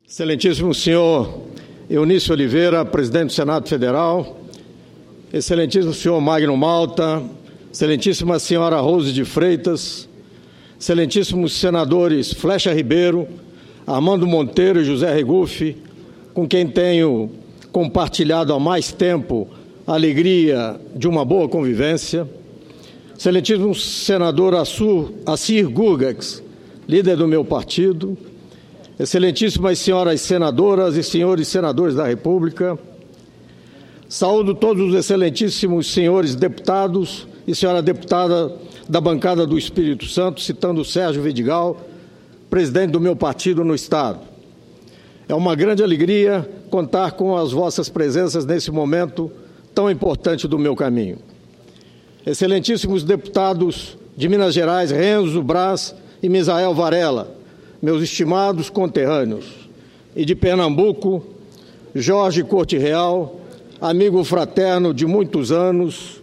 Excelentíssimo senhor Eunício Oliveira, presidente do Senado Federal, excelentíssimo senhor Magno Malta, excelentíssima senhora Rose de Freitas, excelentíssimos senadores Flecha Ribeiro, Armando Monteiro e José Regufe, com quem tenho compartilhado há mais tempo a alegria de uma boa convivência, excelentíssimo senador Assir Gurgax, líder do meu partido, excelentíssimas senhoras senadoras e senhores senadores da República, saúdo todos os excelentíssimos senhores deputados e senhora deputada da bancada do Espírito Santo, citando Sérgio Vidigal, presidente do meu partido no Estado. É uma grande alegria contar com as vossas presenças nesse momento tão importante do meu caminho. Excelentíssimos deputados de Minas Gerais, Renzo Braz e Misael Varela, meus estimados conterrâneos, e de Pernambuco, Jorge Corte Real, amigo fraterno de muitos anos.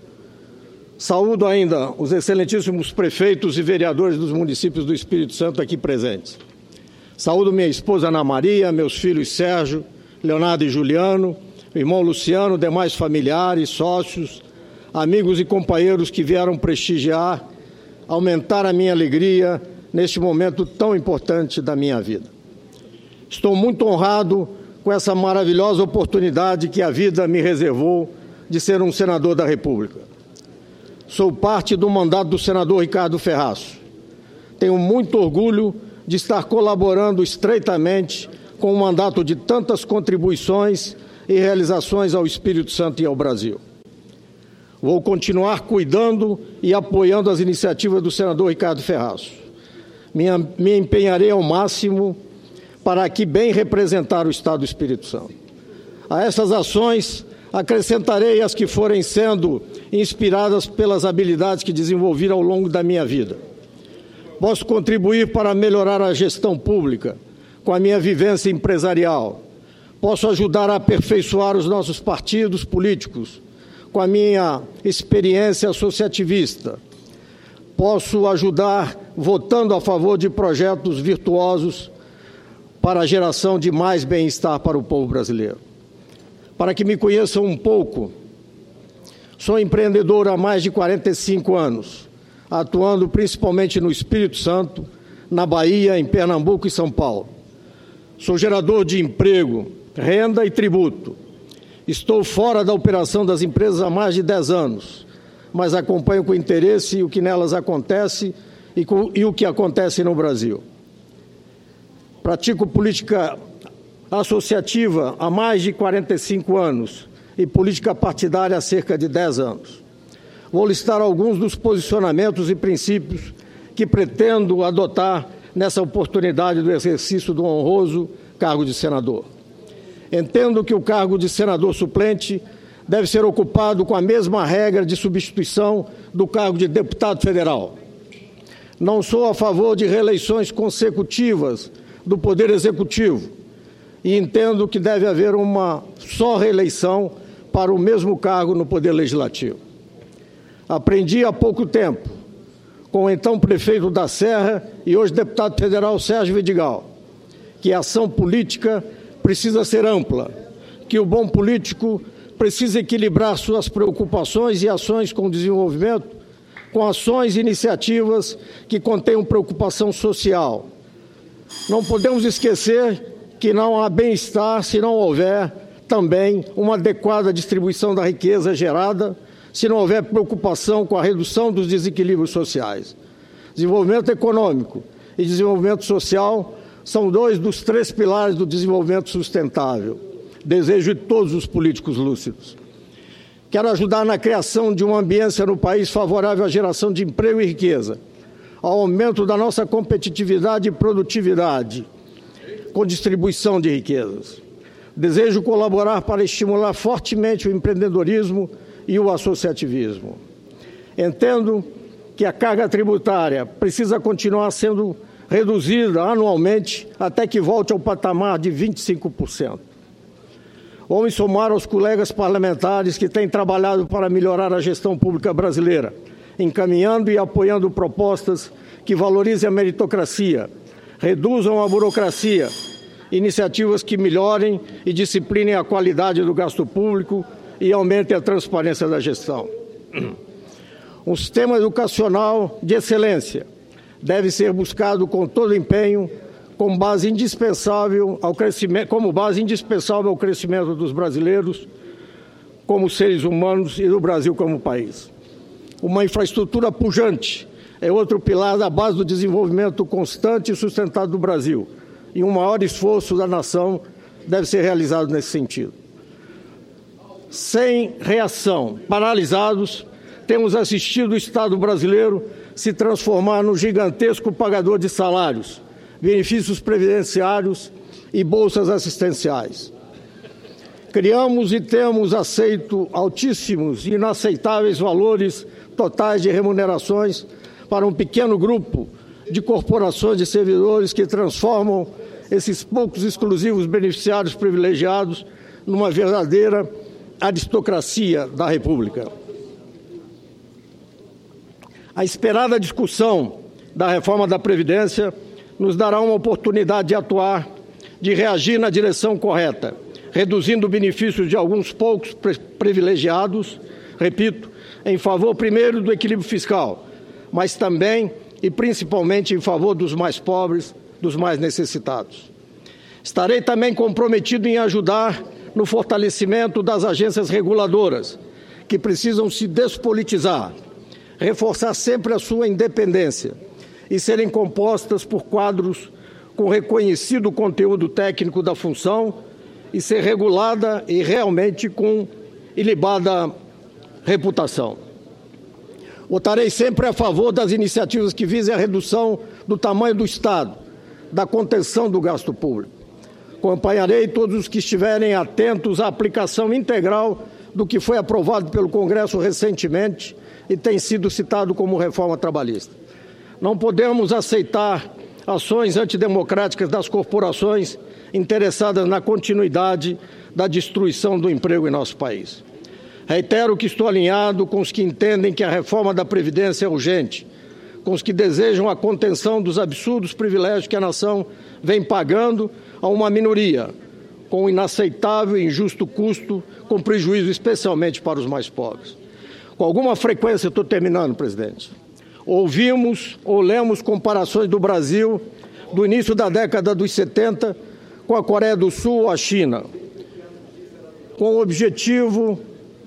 Saúdo ainda os excelentíssimos prefeitos e vereadores dos municípios do Espírito Santo aqui presentes. Saúdo minha esposa Ana Maria, meus filhos Sérgio, Leonardo e Juliano, irmão Luciano, demais familiares, sócios, amigos e companheiros que vieram prestigiar, aumentar a minha alegria neste momento tão importante da minha vida. Estou muito honrado com essa maravilhosa oportunidade que a vida me reservou de ser um senador da República. Sou parte do mandato do senador Ricardo Ferraço. Tenho muito orgulho de estar colaborando estreitamente com o mandato de tantas contribuições e realizações ao Espírito Santo e ao Brasil. Vou continuar cuidando e apoiando as iniciativas do senador Ricardo Ferraço. Me empenharei ao máximo para aqui bem representar o Estado do Espírito Santo. A essas ações acrescentarei as que forem sendo inspiradas pelas habilidades que desenvolvi ao longo da minha vida. Posso contribuir para melhorar a gestão pública com a minha vivência empresarial. Posso ajudar a aperfeiçoar os nossos partidos políticos com a minha experiência associativista. Posso ajudar votando a favor de projetos virtuosos para a geração de mais bem-estar para o povo brasileiro. Para que me conheçam um pouco, sou empreendedor há mais de 45 anos, atuando principalmente no Espírito Santo, na Bahia, em Pernambuco e São Paulo. Sou gerador de emprego, renda e tributo. Estou fora da operação das empresas há mais de 10 anos, mas acompanho com interesse o que nelas acontece e o que acontece no Brasil. Pratico política associativa há mais de 45 anos e política partidária há cerca de 10 anos. Vou listar alguns dos posicionamentos e princípios que pretendo adotar nessa oportunidade do exercício do honroso cargo de senador. Entendo que o cargo de senador suplente deve ser ocupado com a mesma regra de substituição do cargo de deputado federal. Não sou a favor de reeleições consecutivas do Poder Executivo e entendo que deve haver uma só reeleição para o mesmo cargo no Poder Legislativo. Aprendi há pouco tempo com o então prefeito da Serra e hoje deputado federal Sérgio Vidigal que a ação política precisa ser ampla, que o bom político precisa equilibrar suas preocupações e ações com o desenvolvimento com ações e iniciativas que contenham preocupação social. Não podemos esquecer que não há bem-estar se não houver também uma adequada distribuição da riqueza gerada, se não houver preocupação com a redução dos desequilíbrios sociais. Desenvolvimento econômico e desenvolvimento social são dois dos 3 pilares do desenvolvimento sustentável. Desejo de todos os políticos lúcidos. Quero ajudar na criação de uma ambiência no país favorável à geração de emprego e riqueza, ao aumento da nossa competitividade e produtividade, com distribuição de riquezas. Desejo colaborar para estimular fortemente o empreendedorismo e o associativismo. Entendo que a carga tributária precisa continuar sendo reduzida anualmente até que volte ao patamar de 25%. Vou me somar aos colegas parlamentares que têm trabalhado para melhorar a gestão pública brasileira, encaminhando e apoiando propostas que valorizem a meritocracia, reduzam a burocracia iniciativas que melhorem e disciplinem a qualidade do gasto público e aumentem a transparência da gestão. Um sistema educacional de excelência deve ser buscado com todo empenho como base indispensável ao crescimento dos brasileiros como seres humanos e do Brasil como país. Uma infraestrutura pujante é outro pilar da base do desenvolvimento constante e sustentado do Brasil, e um maior esforço da nação deve ser realizado nesse sentido. Sem reação, paralisados, temos assistido o Estado brasileiro se transformar no gigantesco pagador de salários, benefícios previdenciários e bolsas assistenciais. Criamos e temos aceito altíssimos e inaceitáveis valores totais de remunerações para um pequeno grupo de corporações de servidores que transformam esses poucos exclusivos beneficiários privilegiados numa verdadeira aristocracia da República. A esperada discussão da reforma da Previdência nos dará uma oportunidade de atuar, de reagir na direção correta, reduzindo o benefício de alguns poucos privilegiados, repito, em favor primeiro do equilíbrio fiscal, mas também e principalmente em favor dos mais pobres, dos mais necessitados. Estarei também comprometido em ajudar no fortalecimento das agências reguladoras, que precisam se despolitizar, reforçar sempre a sua independência e serem compostas por quadros com reconhecido conteúdo técnico da função e ser regulada e realmente com ilibada reputação. Votarei sempre a favor das iniciativas que visem a redução do tamanho do Estado, da contenção do gasto público. Acompanharei todos os que estiverem atentos à aplicação integral do que foi aprovado pelo Congresso recentemente e tem sido citado como reforma trabalhista. Não podemos aceitar ações antidemocráticas das corporações interessadas na continuidade da destruição do emprego em nosso país. Reitero que estou alinhado com os que entendem que a reforma da Previdência é urgente, com os que desejam a contenção dos absurdos privilégios que a nação vem pagando a uma minoria, com um inaceitável e injusto custo, com prejuízo especialmente para os mais pobres. Com alguma frequência, estou terminando, presidente, ouvimos ou lemos comparações do Brasil do início da década dos 70 com a Coreia do Sul ou a China, com o objetivo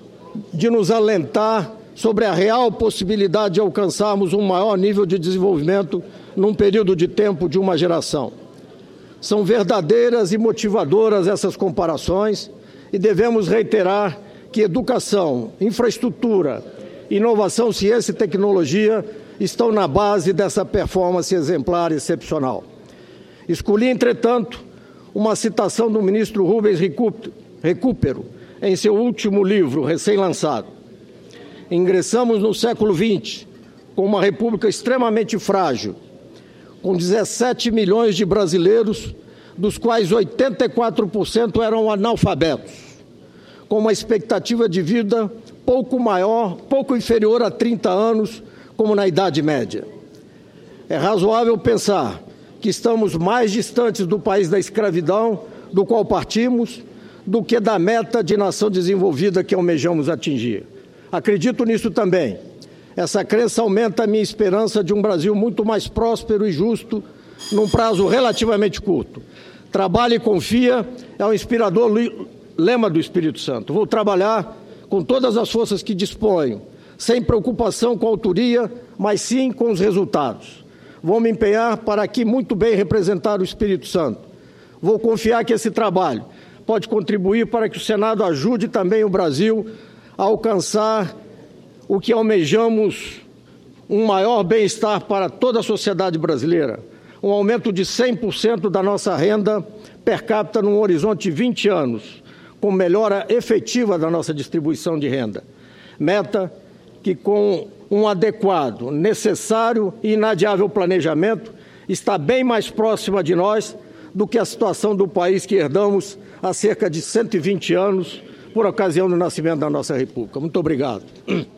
de nos alentar sobre a real possibilidade de alcançarmos um maior nível de desenvolvimento num período de tempo de uma geração. São verdadeiras e motivadoras essas comparações e devemos reiterar que educação, infraestrutura, inovação, ciência e tecnologia estão na base dessa performance exemplar e excepcional. Escolhi, entretanto, uma citação do ministro Rubens Recupero em seu último livro, recém-lançado. Ingressamos no século XX com uma república extremamente frágil, com 17 milhões de brasileiros, dos quais 84% eram analfabetos, com uma expectativa de vida pouco inferior a 30 anos, como na Idade Média. É razoável pensar que estamos mais distantes do país da escravidão, do qual partimos, do que da meta de nação desenvolvida que almejamos atingir. Acredito nisso também. Essa crença aumenta a minha esperança de um Brasil muito mais próspero e justo num prazo relativamente curto. Trabalha e confia é um inspirador lema do Espírito Santo. Vou trabalhar com todas as forças que disponho, sem preocupação com a autoria, mas sim com os resultados. Vou me empenhar para aqui muito bem representar o Espírito Santo. Vou confiar que esse trabalho pode contribuir para que o Senado ajude também o Brasil a alcançar o que almejamos, um maior bem-estar para toda a sociedade brasileira, um aumento de 100% da nossa renda per capita num horizonte de 20 anos, com melhora efetiva da nossa distribuição de renda. Meta que, com um adequado, necessário e inadiável planejamento, está bem mais próxima de nós do que a situação do país que herdamos há cerca de 120 anos, por ocasião do nascimento da nossa República. Muito obrigado.